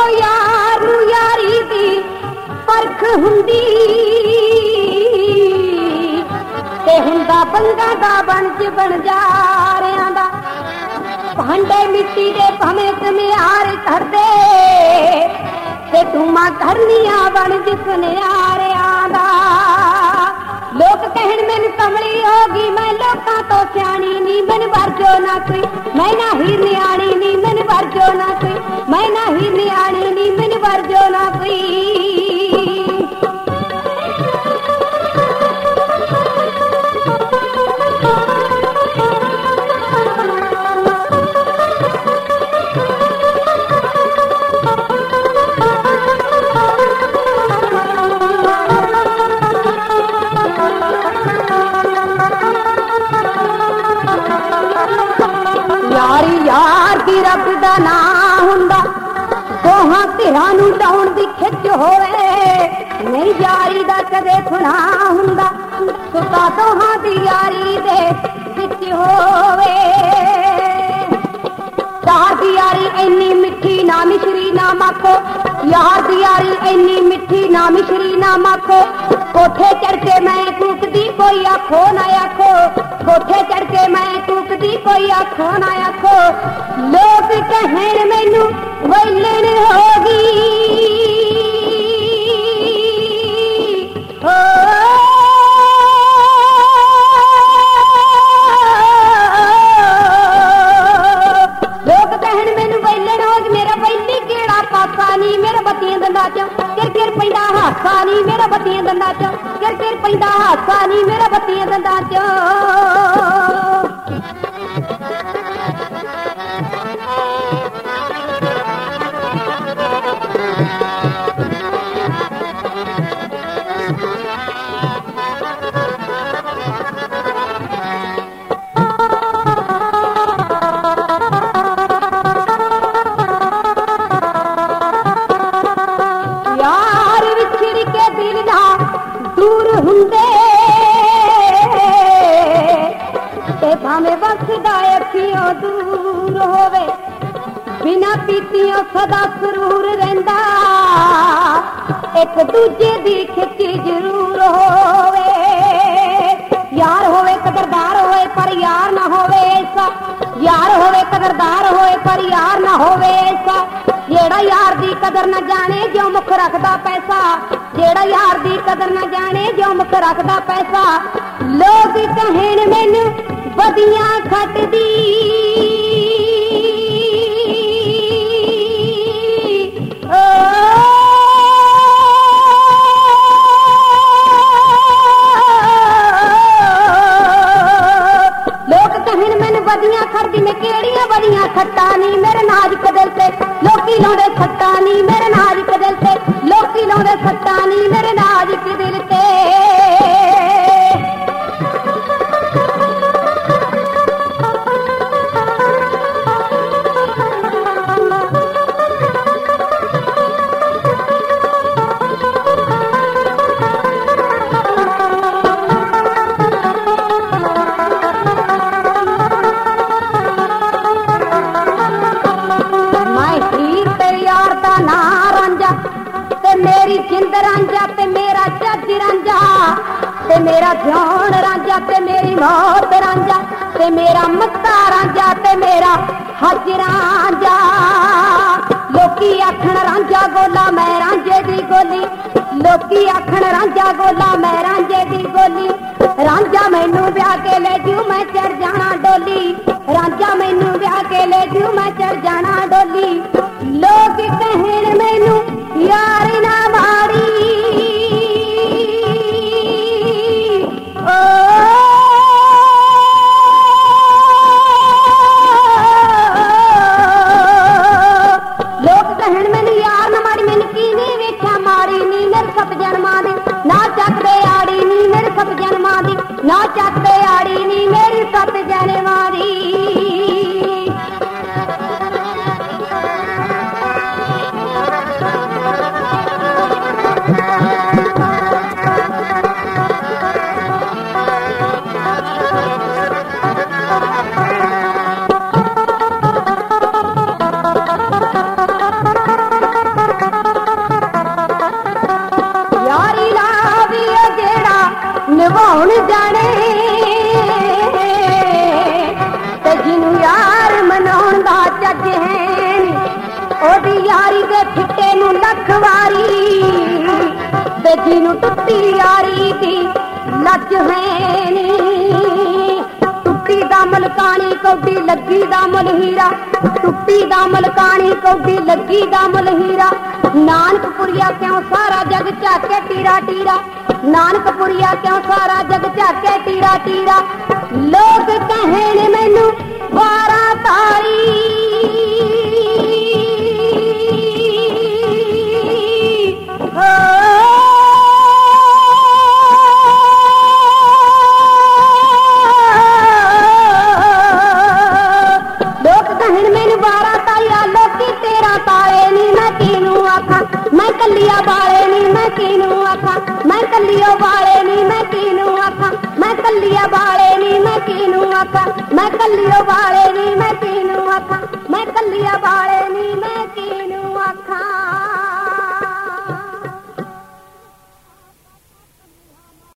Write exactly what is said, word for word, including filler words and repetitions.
यार नू यारी दी परख हुंदी ते हुंदा बंगा दा बनज बन जा रियां दा भांडे मिट्टी दे भावें कमियार कर दे ते टूमा करनिया बनज सुनियारियां दा लोग कहन मैनू कमली होगी मैं लोकां तो सियाणी नी मैनू वरजो ना कोई मैं ना ही न्याणी नी मैनू वरजो ना कोई मैं ना ही न्याणी नी मैनू वरजो ना कोई यारी यार दी रब दा ना हुंदा दोहां धिरां नूं डाउण दी खिच होवे नहीं यारी दा कदे खुना हुंदा सुता दोहां दी यारी दे विच होवे यार दी यारी इन्नी मिठी ना मिश्री ना माखो यार दी यारी इन्नी मिठी ना मिश्री ना माखो कोठे चढ़ के मैं कूकदी कोई आखो ना आखो कोठे चढ़ के मैं कूकदी कोई आखो ना आखो लोग कहन मैनू वैलन होगी ओ लोग कहन मैनू वैलन होगी मेरा वैली केड़ा पासा नी मेरा बत्तियां दंदा चों किर किर पैंदा हासा नी मेरा बत्तियां दंदा चों किर किर पैंदा हासा नी मेरा बत्तियां दंदा चों भावें वसदा अखियों दूर होवे बिना पीतियों सदा सुरूर रहिंदा एक दूजे दी खिच जरूर होवे यार होवे कदरदार होवे पर यार ना होवे ऐसा यार होवे कदरदार होवे पर यार ना होवे ऐसा जेड़ा यार दी कदर न जाने जो मुख रखदा पैसा जेड़ा यार दी कदर न जाने जो मुख रखदा पैसा लोग कहन मैनू बदियां खटदी ओ लोग कहन मैनू बदियां खटदी मैं केड़ियां बदियां खट्टा नी मेरे नाजुक दिल ते लोकी लाउंदे सट्टा नी मेरे नाजुक दिल ते लोकी लाउंदे सट्टा नी मेरे नाजुक दिल ते मेरी जिंद रांझा ते मेरा जज रांझा ते मेरा ध्यान रांझा ते मेरी मौत रांझा ते मेरा मत्ता रांझा ते मेरा हज रांझा लोकी आखण रांझा गोला मैं रांझे दी गोली लोकी आखण रांझा गोला मैं रांझे दी गोली रांझा मैनू ब्याह के ले जू मैं चढ़ जाना डोली रांझा मैनू ब्याह के ले जू मैं चढ़ जाना डोली लोग कहन मैनू यार ना मारी ओ लोग कहन मैनू यार ना मारी मैनू की नहीं वेख्या मारी नी मेरे सप जन्मा दी ना चकदे आड़ी नी मेरे सप जन्मा दी ना चकदे आड़ी नी मेरी सप जन्म ਦੇ ਫਿੱਟੇ ਨੂੰ ਲੱਖ ਵਾਰੀ ਤੇ ਜਿਹਨੂੰ ਟੁੱਟੀ ਯਾਰੀ ਦੀ ਲੱਜ ਹੈ ਨੀ। ਟੁੱਟੀ ਦਾ ਮਲਕਾਣੀ ਕੌਡੀ ਲੱਗੀ ਦਾ ਮੁੱਲ ਹੀਰਾ, ਟੁੱਟੀ ਦਾ ਮਲਕਾਣੀ ਕੌਡੀ ਲੱਗੀ ਦਾ ਮੁੱਲ ਹੀਰਾ। ਨਾਨਕਪੁਰੀਆ ਕਿਉਂ ਸਾਰਾ ਜਗ ਝਾਕੇ ਟੀਰਾ ਟੀਰਾ, ਨਾਨਕਪੁਰੀਆ ਕਿਉਂ ਸਾਰਾ ਜਗ ਝਾਕੇ ਟੀਰਾ ਟੀਰਾ। ਲੋਕ ਕਹਿਣ ਮੈਨੂੰ ਵਾਰਾ ਤਾਰੀ मैं कलिया बाले नी मैं किनू आखा, मैं कलियो बाले नी मैं किनू आखा, मैं कलिया बाले नी मैं किनू आखा, मैं कलियो बाले नी मैं किनू आखा, मैं कलिया बाले नी।